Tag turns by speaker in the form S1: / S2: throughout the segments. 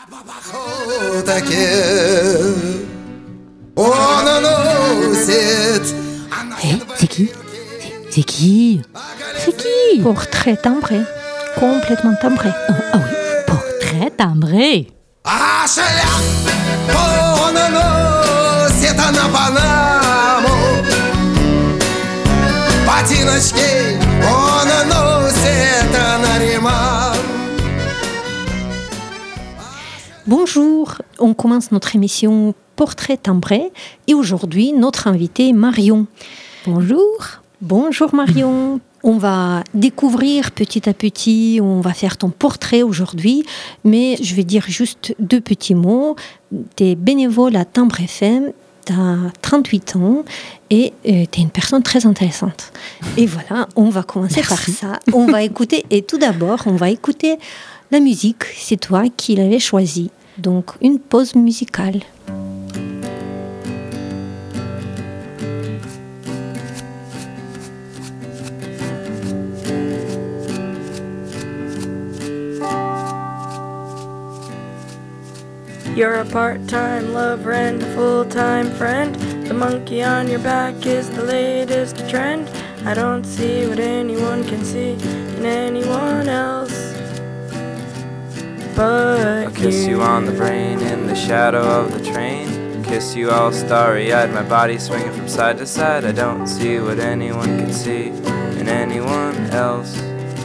S1: C'est qui? C'est qui? C'est qui?
S2: Portrait timbré, complètement timbré.
S1: Ah oui, portrait timbré.
S2: Bonjour, on commence notre émission Portrait timbré et aujourd'hui notre invitée est Marion.
S1: Bonjour.
S2: Bonjour Marion. On va découvrir petit à petit, on va faire ton portrait aujourd'hui, mais je vais dire juste 2 petits mots. Tu es bénévole à Timbre FM, tu as 38 ans et tu es une personne très intéressante. Et voilà, on va commencer par ça. On va écouter, et tout d'abord, on va écouter la musique. C'est toi qui l'avais choisie. Donc, une pause musicale.
S3: You're a part-time lover and a full-time friend. The monkey on your back is the latest trend. I don't see what anyone can see in anyone else but
S4: I'll kiss you on the brain in the shadow of the train. Kiss you all starry-eyed, my body swinging from side to side. I don't see what anyone can see in anyone else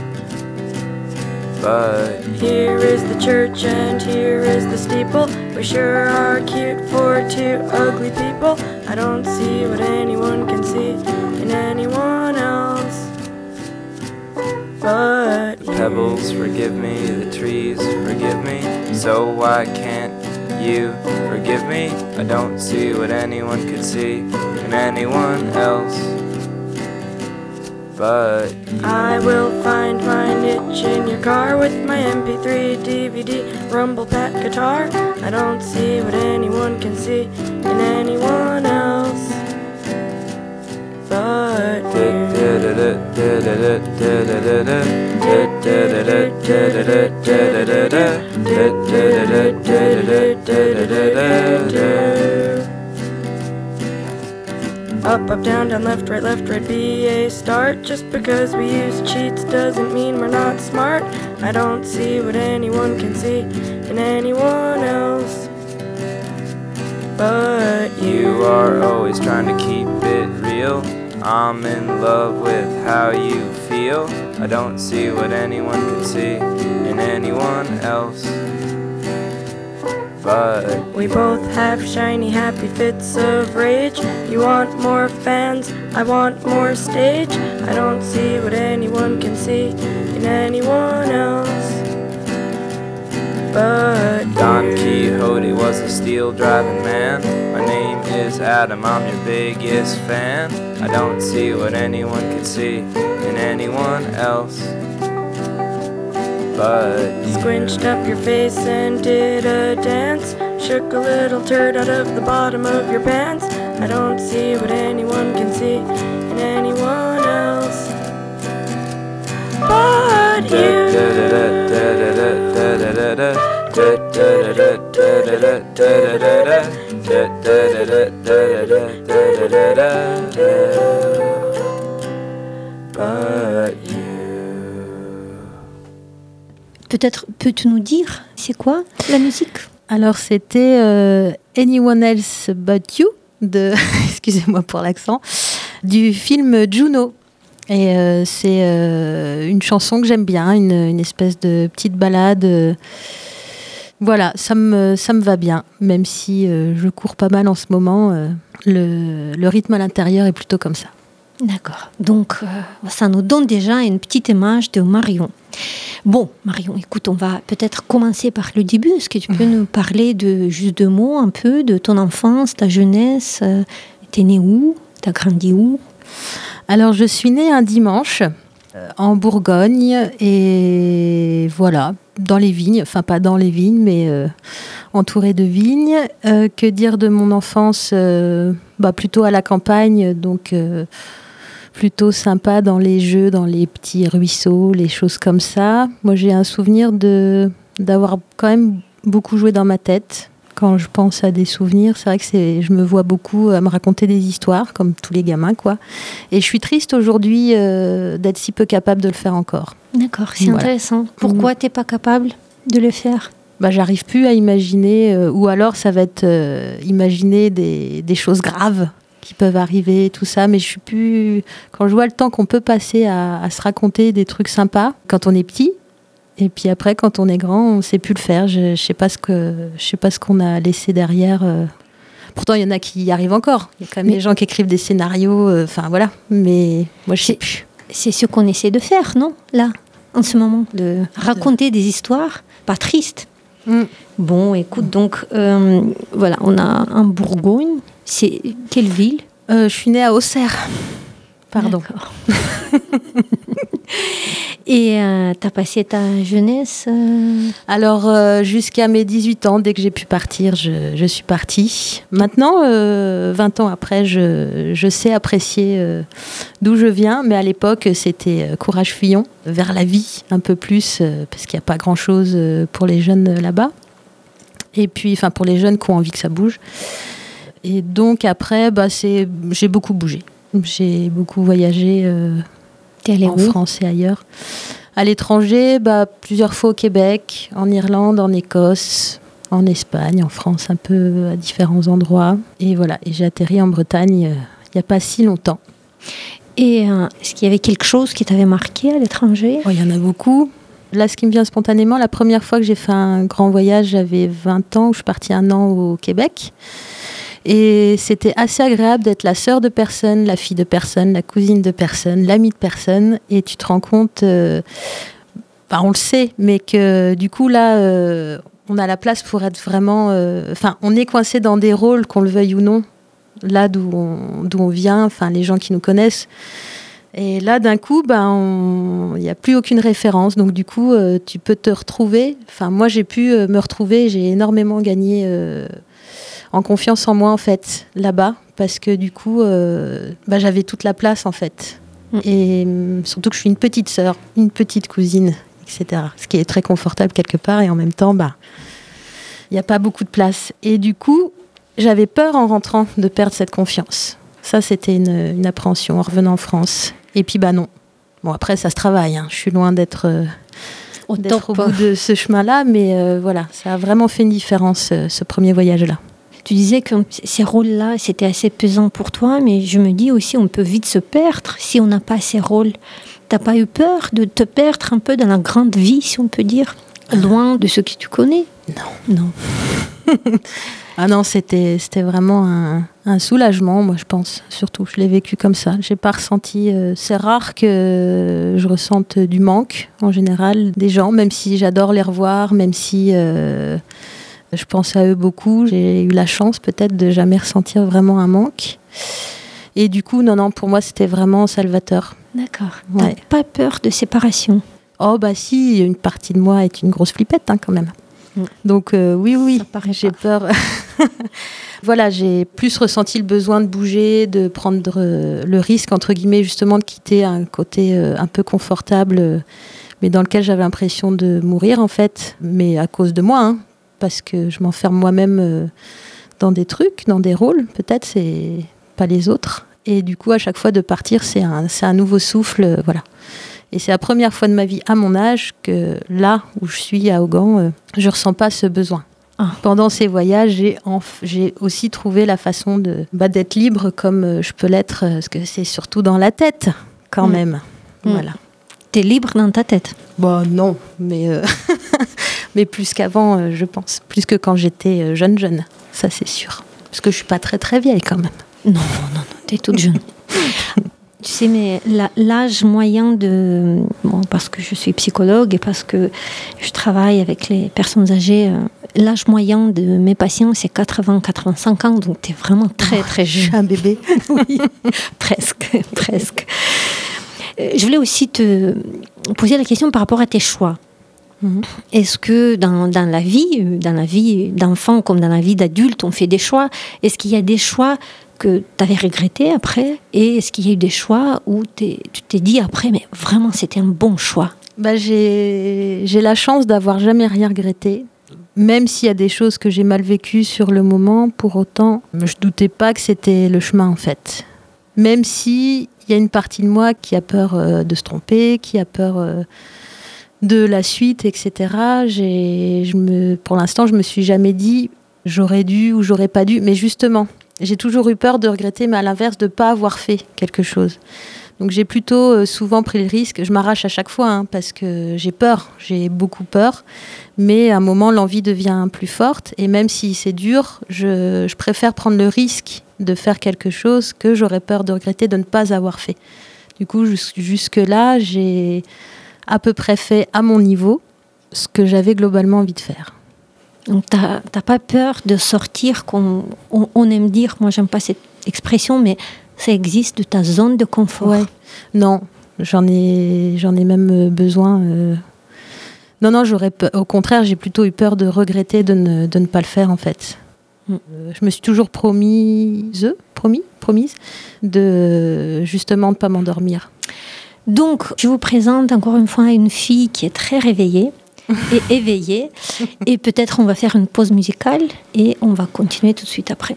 S4: but
S3: here is the church and here is the steeple. We sure are cute for 2 ugly people. I don't see what anyone can see in anyone else but
S4: the pebbles forgive me, the trees forgive me. So why can't you forgive me? I don't see what anyone could see in anyone else but
S3: I will find my niche in your car with my MP3, DVD, rumble pack guitar. I don't see what anyone can see in anyone else but Up, up, down, down, left, right, be a start. Just because we use cheats doesn't mean we're not smart. I don't see what anyone can see in anyone else but
S4: you are always trying to keep it real. I'm in love with how you feel. I don't see what anyone can see in anyone else but
S3: we both have shiny, happy fits of rage. You want more fans, I want more stage. I don't see what anyone can see in anyone else but
S4: Don Quixote was a steel-driving man. My name is Adam, I'm your biggest fan. I don't see what anyone can see in anyone else but
S3: squinched up your face and did a dance. Shook a little turd out of the bottom of your pants. I don't see what anyone can see in anyone else but you.
S4: But you.
S2: Peut-être peux-tu nous dire, c'est quoi la musique?
S1: Alors, c'était Anyone Else But You, de, excusez-moi pour l'accent, du film Juno. Et c'est une chanson que j'aime bien, une espèce de petite ballade. Voilà, ça me va bien, même si je cours pas mal en ce moment. Le rythme à l'intérieur est plutôt comme ça.
S2: D'accord. Donc, ça nous donne déjà une petite image de Marion. Bon, Marion, écoute, on va peut-être commencer par le début. Est-ce que tu peux nous parler de juste 2 mots un peu de ton enfance, ta jeunesse? T'es née où? T'as grandi où?
S1: Alors, je suis née un dimanche en Bourgogne et voilà, dans les vignes, enfin pas dans les vignes, mais entourée de vignes. Que dire de mon enfance? Plutôt à la campagne, donc plutôt sympa dans les jeux, dans les petits ruisseaux, les choses comme ça. Moi, j'ai un souvenir d'avoir quand même beaucoup joué dans ma tête. Quand je pense à des souvenirs, c'est vrai que je me vois beaucoup à me raconter des histoires, comme tous les gamins, quoi. Et je suis triste aujourd'hui d'être si peu capable de le faire encore.
S2: D'accord, c'est intéressant. Pourquoi t'es pas capable de le faire ?
S1: J'arrive plus à imaginer, ou alors ça va être imaginer des choses graves qui peuvent arriver, tout ça, mais je suis plus... Quand je vois le temps qu'on peut passer à se raconter des trucs sympas quand on est petit, et puis après, quand on est grand, on ne sait plus le faire. Je sais pas ce qu'on a laissé derrière. Pourtant, il y en a qui y arrivent encore. Il y a quand même des gens qui écrivent des scénarios. Voilà. Mais moi, je sais plus.
S2: C'est ce qu'on essaie de faire, non ? Là, en ce moment, de raconter des histoires, pas tristes. Bon, écoute, donc, voilà, on a en Bourgogne. C'est quelle ville ?
S1: Je suis née à Auxerre. Pardon.
S2: D'accord. Et t'as passé ta jeunesse
S1: Alors, jusqu'à mes 18 ans, dès que j'ai pu partir, je suis partie. Maintenant, 20 ans après, je sais apprécier d'où je viens. Mais à l'époque, c'était Courage-Fuyon, vers la vie, un peu plus, parce qu'il n'y a pas grand-chose pour les jeunes là-bas. Et puis, enfin, pour les jeunes qui ont envie que ça bouge. Et donc, après, j'ai beaucoup bougé. J'ai beaucoup voyagé en France et ailleurs. À l'étranger, plusieurs fois au Québec, en Irlande, en Écosse, en Espagne, en France, un peu à différents endroits. Et voilà, et j'ai atterri en Bretagne il n'y a pas si longtemps.
S2: Et est-ce qu'il y avait quelque chose qui t'avait marqué à l'étranger ?
S1: Il y en a beaucoup. Là, ce qui me vient spontanément, la première fois que j'ai fait un grand voyage, j'avais 20 ans, où je suis partie 1 an au Québec. Et c'était assez agréable d'être la sœur de personne, la fille de personne, la cousine de personne, l'amie de personne. Et tu te rends compte, on le sait, mais que du coup, là, on a la place pour être vraiment... on est coincé dans des rôles, qu'on le veuille ou non, là d'où on vient, les gens qui nous connaissent. Et là, d'un coup, il n'y a plus aucune référence. Donc, du coup, tu peux te retrouver. Moi, j'ai pu me retrouver. J'ai énormément gagné... en confiance en moi, en fait, là-bas, parce que du coup, j'avais toute la place, en fait. Et surtout que je suis une petite sœur, une petite cousine, etc. Ce qui est très confortable quelque part, et en même temps, il n'y a pas beaucoup de place. Et du coup, j'avais peur en rentrant de perdre cette confiance. Ça, c'était une appréhension en revenant en France. Et puis, non. Bon, après, ça se travaille. Je suis loin d'être au bout de ce chemin-là, mais voilà, ça a vraiment fait une différence, ce premier voyage-là.
S2: Tu disais que ces rôles-là, c'était assez pesant pour toi, mais je me dis aussi, on peut vite se perdre si on n'a pas ces rôles. T'as pas eu peur de te perdre un peu dans la grande vie, si on peut dire, loin de ce que tu connais ? Non.
S1: Ah non, c'était vraiment un soulagement, moi je pense, surtout. Je l'ai vécu comme ça. J'ai pas ressenti... c'est rare que je ressente du manque, en général, des gens, même si j'adore les revoir, même si... je pense à eux beaucoup. J'ai eu la chance peut-être de jamais ressentir vraiment un manque. Et du coup, non, pour moi, c'était vraiment salvateur.
S2: D'accord. Ouais. T'as pas peur de séparation ?
S1: Oh, si, une partie de moi est une grosse flippette, quand même. Donc, oui, j'ai peur. Voilà, j'ai plus ressenti le besoin de bouger, de prendre le risque, entre guillemets, justement, de quitter un côté un peu confortable, mais dans lequel j'avais l'impression de mourir, en fait. Mais à cause de moi, parce que je m'enferme moi-même dans des trucs, dans des rôles, peut-être, c'est pas les autres. Et du coup, à chaque fois de partir, c'est un nouveau souffle, voilà. Et c'est la première fois de ma vie, à mon âge, que là où je suis, à Augan, je ressens pas ce besoin. Pendant ces voyages, j'ai aussi trouvé la façon d'être libre comme je peux l'être, parce que c'est surtout dans la tête, quand même. Voilà.
S2: T'es libre dans ta tête ?
S1: Non, mais... mais plus qu'avant, je pense. Plus que quand j'étais jeune. Ça, c'est sûr. Parce que je suis pas très, très vieille, quand même.
S2: Non, t'es toute jeune. Tu sais, mais l'âge moyen parce que je suis psychologue et parce que je travaille avec les personnes âgées, l'âge moyen de mes patients, c'est 80-85 ans. Donc, t'es vraiment très, très jeune.
S1: Je suis un bébé.
S2: Oui, presque. Je voulais aussi te poser la question par rapport à tes choix. Est-ce que dans la vie d'enfant comme dans la vie d'adulte, on fait des choix ? Est-ce qu'il y a des choix que tu avais regrettés après ? Et est-ce qu'il y a eu des choix où tu t'es dit après, mais vraiment c'était un bon choix ?
S1: J'ai la chance d'avoir jamais rien regretté. même s'il y a des choses que j'ai mal vécues sur le moment, pour autant, je doutais pas que c'était le chemin en fait. Même si il y a une partie de moi qui a peur de se tromper, qui a peur de la suite, etc. Pour l'instant, je me suis jamais dit j'aurais dû ou j'aurais pas dû. Mais justement, j'ai toujours eu peur de regretter, mais à l'inverse, de pas avoir fait quelque chose. Donc j'ai plutôt souvent pris le risque. Je m'arrache à chaque fois parce que j'ai peur, j'ai beaucoup peur. Mais à un moment, l'envie devient plus forte. Et même si c'est dur, je préfère prendre le risque de faire quelque chose que j'aurais peur de regretter de ne pas avoir fait. Du coup, jusque-là, j'ai à peu près fait à mon niveau ce que j'avais globalement envie de faire.
S2: Donc t'as pas peur de sortir, on aime dire, moi j'aime pas cette expression, mais ça existe, de ta zone de confort.
S1: Ouais. Non, j'en ai même besoin. Non, au contraire, j'ai plutôt eu peur de regretter de ne pas le faire en fait. Je me suis toujours promise de justement ne pas m'endormir.
S2: Donc, je vous présente encore une fois une fille qui est très réveillée et éveillée. Et peut-être on va faire une pause musicale et on va continuer tout de suite après.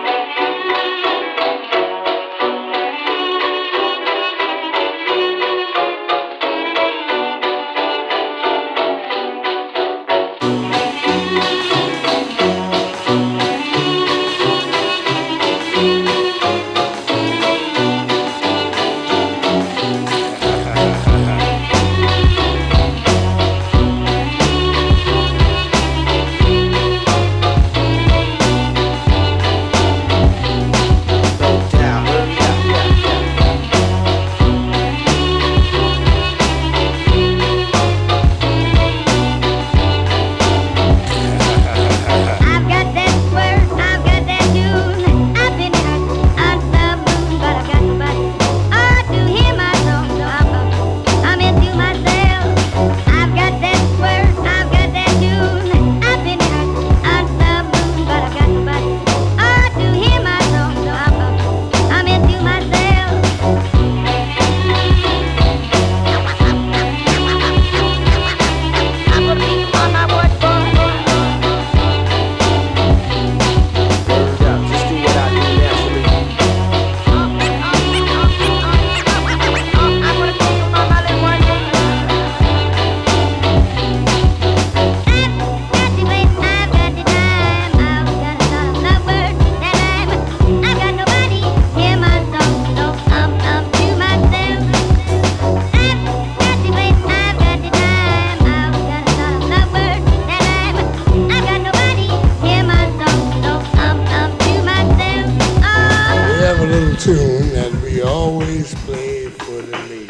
S5: Tune that we always play for the ladies.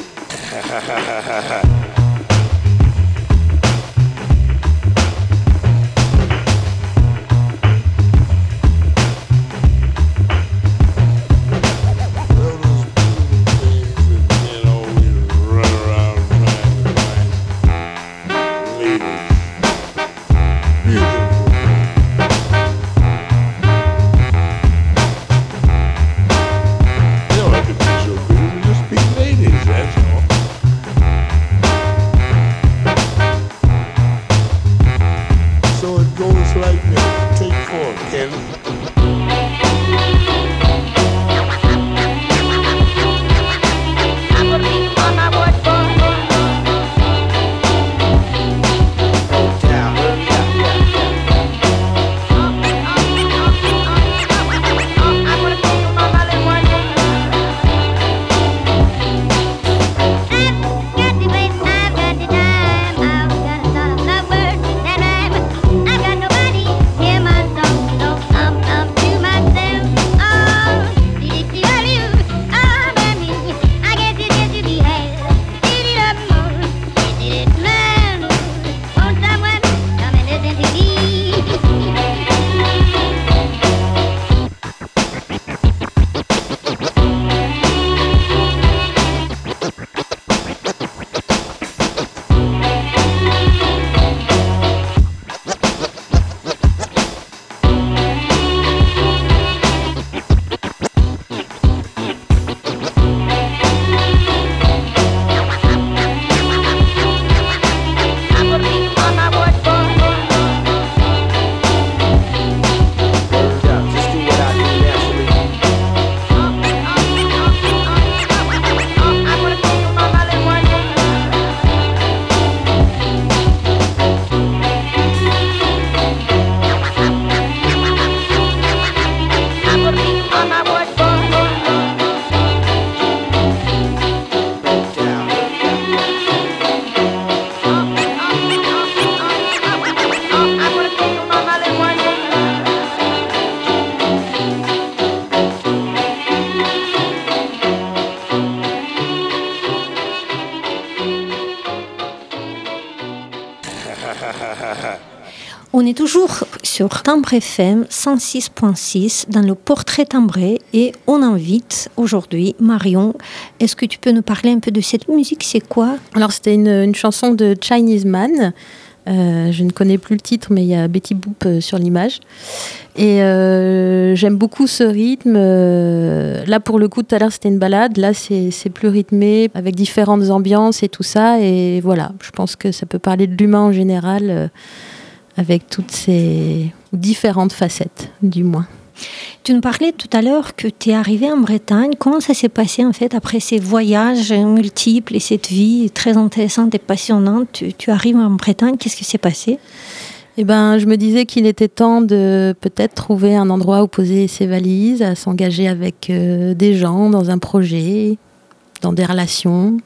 S2: On est toujours sur Timbre FM 106.6 dans le portrait timbré et on invite aujourd'hui Marion. Est-ce que tu peux nous parler un peu de cette musique? C'est quoi?
S1: Alors c'était une chanson de Chinese Man. Je ne connais plus le titre, mais il y a Betty Boop sur l'image. Et j'aime beaucoup ce rythme. Là, pour le coup, tout à l'heure, c'était une ballade. Là, c'est plus rythmé, avec différentes ambiances et tout ça. Et voilà, je pense que ça peut parler de l'humain en général, avec toutes ces différentes facettes, du moins.
S2: Tu nous parlais tout à l'heure que tu es arrivée en Bretagne. Comment ça s'est passé en fait après ces voyages multiples et cette vie très intéressante et passionnante? Tu arrives en Bretagne, qu'est-ce qui s'est passé?
S1: Eh ben, je me disais qu'il était temps de peut-être trouver un endroit où poser ses valises, à s'engager avec des gens dans un projet, dans des relations.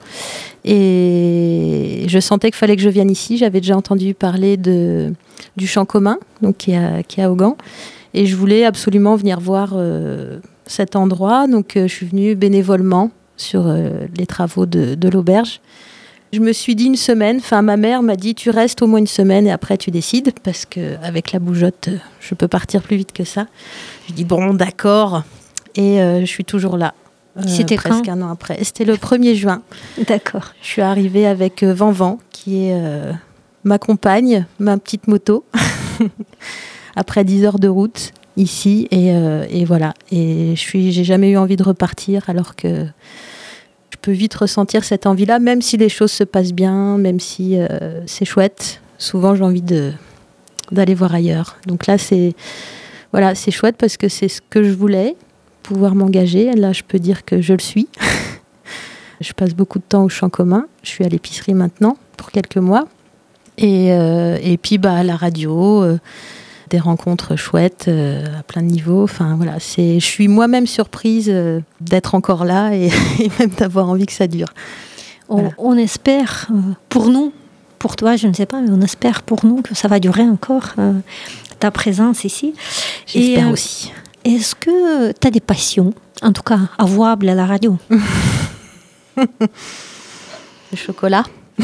S1: Et je sentais qu'il fallait que je vienne ici. J'avais déjà entendu parler du Champ commun, donc qui est à Augan. Et je voulais absolument venir voir cet endroit. Donc, je suis venue bénévolement sur les travaux de l'auberge. Je me suis dit une semaine. Enfin, ma mère m'a dit, tu restes au moins une semaine et après, tu décides. Parce qu'avec la bougeotte, je peux partir plus vite que ça. Je dis, bon, d'accord. Et je suis toujours là.
S2: C'était
S1: presque
S2: quand?
S1: un an après. C'était le 1er juin.
S2: D'accord.
S1: Je suis arrivée avec Van, qui est ma compagne, ma petite moto. Après 10 heures de route ici et voilà. Et j'ai jamais eu envie de repartir alors que je peux vite ressentir cette envie-là, même si les choses se passent bien, même si c'est chouette. Souvent j'ai envie d'aller voir ailleurs. Donc là c'est chouette parce que c'est ce que je voulais, pouvoir m'engager. Là je peux dire que je le suis. Je passe beaucoup de temps au Champ commun. Je suis à l'épicerie maintenant pour quelques mois. Et puis à la radio. Des rencontres chouettes à plein de niveaux. Enfin, voilà, je suis moi-même surprise d'être encore là et même d'avoir envie que ça dure. Voilà.
S2: On espère pour nous, pour toi, je ne sais pas, mais on espère pour nous que ça va durer encore ta présence ici.
S1: J'espère aussi.
S2: Est-ce que tu as des passions, en tout cas avouables à la radio?
S1: Le chocolat.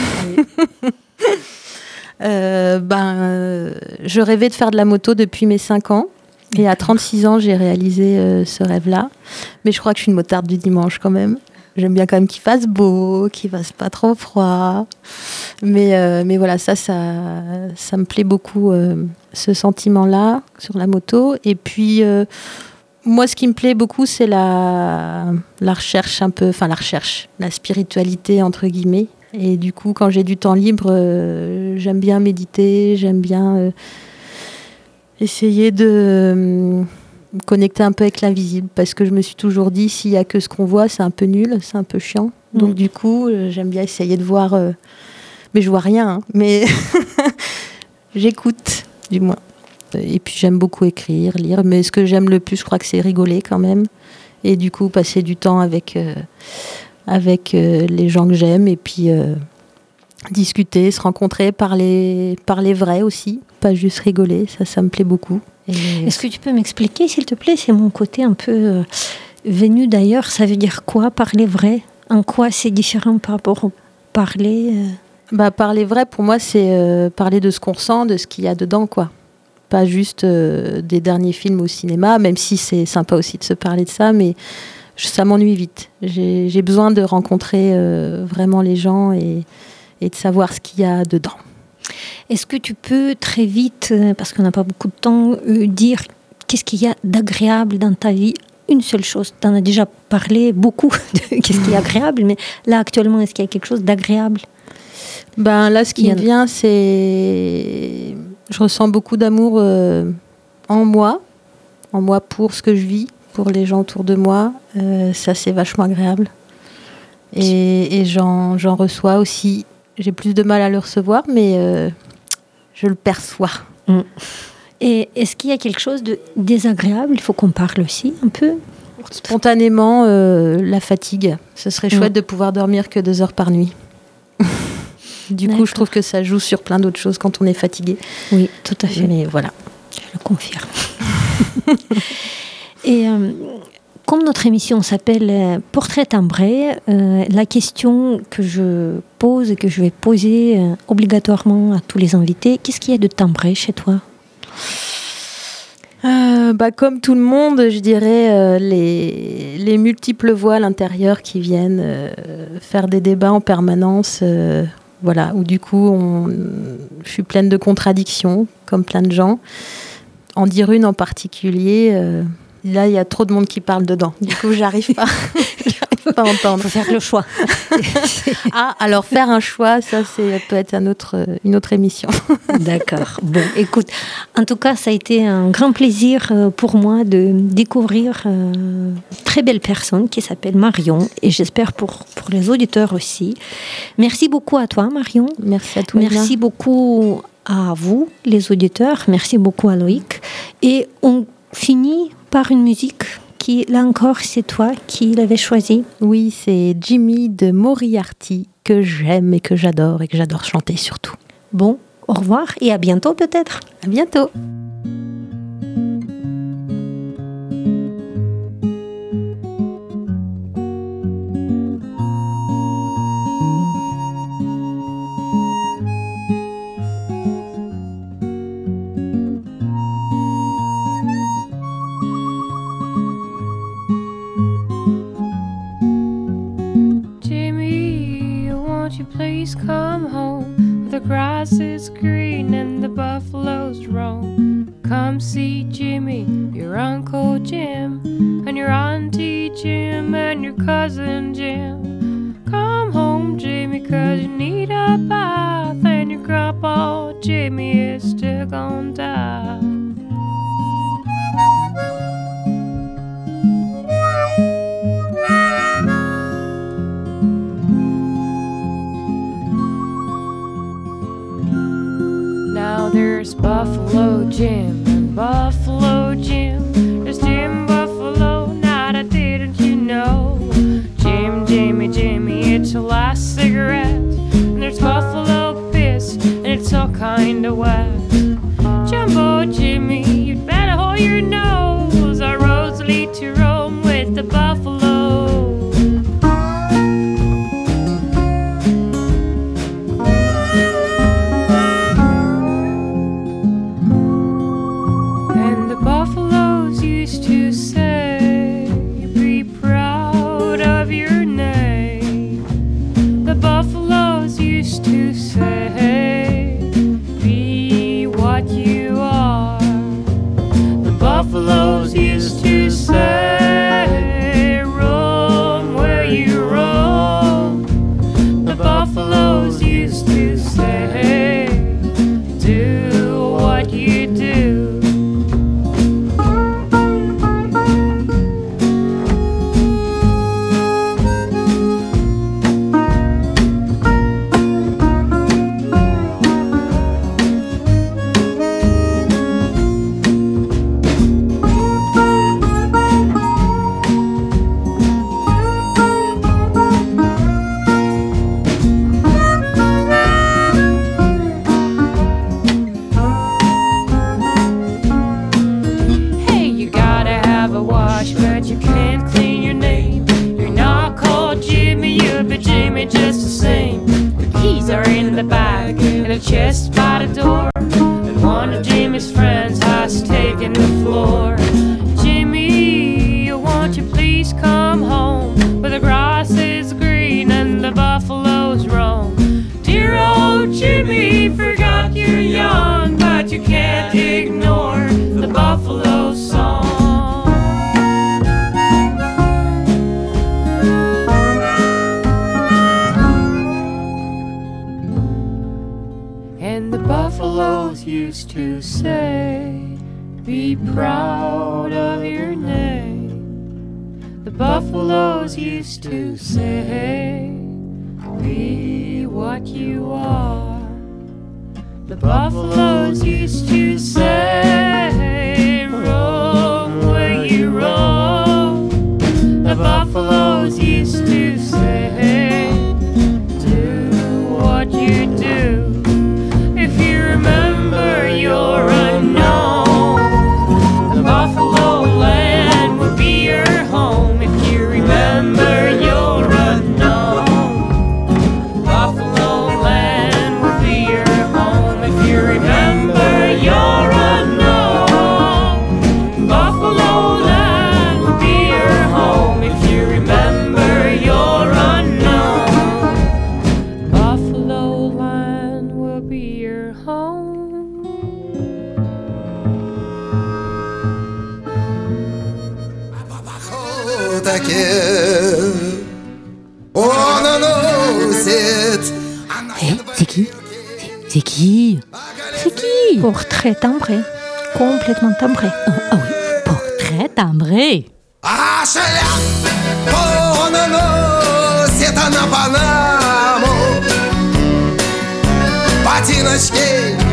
S1: Je rêvais de faire de la moto depuis mes 5 ans et à 36 ans j'ai réalisé ce rêve-là, mais je crois que je suis une motarde du dimanche quand même. J'aime bien quand même qu'il fasse beau, qu'il fasse pas trop froid, mais voilà, ça me plaît beaucoup, ce sentiment-là sur la moto. Et puis moi ce qui me plaît beaucoup c'est la recherche un peu, enfin la spiritualité entre guillemets. Et du coup, quand j'ai du temps libre, j'aime bien méditer, j'aime bien essayer de me connecter un peu avec l'invisible. Parce que je me suis toujours dit, s'il n'y a que ce qu'on voit, c'est un peu nul, c'est un peu chiant. Donc du coup, j'aime bien essayer de voir... mais je vois rien, hein, mais j'écoute, du moins. Et puis j'aime beaucoup écrire, lire. Mais ce que j'aime le plus, je crois que c'est rigoler quand même. Et du coup, passer du temps avec les gens que j'aime et puis discuter, se rencontrer, parler vrai aussi, pas juste rigoler, ça me plaît beaucoup.
S2: Est-ce que tu peux m'expliquer s'il te plaît? C'est mon côté un peu venu d'ailleurs, ça veut dire quoi parler vrai? En quoi c'est différent par rapport au parler
S1: Parler vrai pour moi c'est parler de ce qu'on ressent, de ce qu'il y a dedans quoi. Pas juste des derniers films au cinéma, même si c'est sympa aussi de se parler de ça, mais ça m'ennuie vite. J'ai besoin de rencontrer vraiment les gens et de savoir ce qu'il y a dedans.
S2: Est-ce que tu peux très vite, parce qu'on n'a pas beaucoup de temps, dire qu'est-ce qu'il y a d'agréable dans ta vie? Une seule chose, tu en as déjà parlé beaucoup de qu'est-ce qui est agréable, mais là actuellement, est-ce qu'il y a quelque chose d'agréable?
S1: Là, ce qui me vient, c'est... Je ressens beaucoup d'amour en moi pour ce que je vis, pour les gens autour de moi. Ça, c'est vachement agréable. Et j'en reçois aussi. J'ai plus de mal à le recevoir, mais je le perçois.
S2: Et est-ce qu'il y a quelque chose de désagréable? Il faut qu'on parle aussi un peu.
S1: Spontanément, la fatigue. Ce serait chouette de pouvoir dormir que 2 heures par nuit. Du coup, je trouve que ça joue sur plein d'autres choses quand on est fatigué.
S2: Oui, tout à fait.
S1: Mais voilà.
S2: Je le confirme. Et comme notre émission s'appelle Portrait timbré, la question que je pose et que je vais poser obligatoirement à tous les invités, qu'est-ce qu'il y a de timbré chez toi?
S1: Comme tout le monde, je dirais les multiples voix à l'intérieur qui viennent faire des débats en permanence, voilà, où du coup je suis pleine de contradictions, comme plein de gens. En dire une en particulier, là il y a trop de monde qui parle dedans, du coup j'arrive pas à entendre.
S2: Il faut faire le choix.
S1: Alors faire un choix, ça peut être une autre émission.
S2: D'accord. Bon, écoute, en tout cas, ça a été un grand plaisir pour moi de découvrir une très belle personne qui s'appelle Marion, et j'espère pour les auditeurs aussi. Merci beaucoup à toi, Marion.
S1: Merci à toi.
S2: Merci beaucoup à vous, les auditeurs. Merci beaucoup à Loïc. Et on finit par une musique qui, là encore, c'est toi qui l'avais choisie.
S1: Oui, c'est Jimmy de Moriarty, que j'aime et que j'adore chanter surtout.
S2: Bon, au revoir et à bientôt peut-être.
S1: À bientôt.
S6: Please come home. The grass is green and the buffaloes roam. Come see Jimmy, your Uncle Jim, and your Auntie Jim, and your cousin Jim. Come home, Jimmy, 'cause you need a bath, and your grandpa Jimmy is still gonna die. Now there's Buffalo Jim and Buffalo Jim. There's Jim Buffalo, now that didn't you know? Jim, Jimmy, Jimmy, it's your last cigarette. And there's Buffalo piss, and it's all kinda wet. Jumbo Jimmy, you'd better hold your nose. Our roads lead to Rome with the buffalo. Buffaloes used to say, roam where you roam. The buffaloes used to say, do what you do. Chest by the door, and one of Jimmy's friends has taken the floor. Jimmy, won't you please come home, where the grass is green and the buffaloes roam. Dear old Jimmy, forgot you're young, but you can't ignore the buffalo song. And the buffaloes used to say, be proud of your name. The buffaloes used to say, be what you are. The buffaloes used to say, roam where you roam. The buffaloes used to say, do what you do. If you remember your unknown, the Buffalo land will be your home. If you remember your unknown, Buffalo land will be your home. If you remember your unknown.
S7: жакет он носит.
S1: C'est qui? C'est qui? C'est qui?
S2: Portrait timbré, complètement timbré.
S1: Ah oui, portrait timbré.
S7: А шляпу он носит на Панаму, ботиночки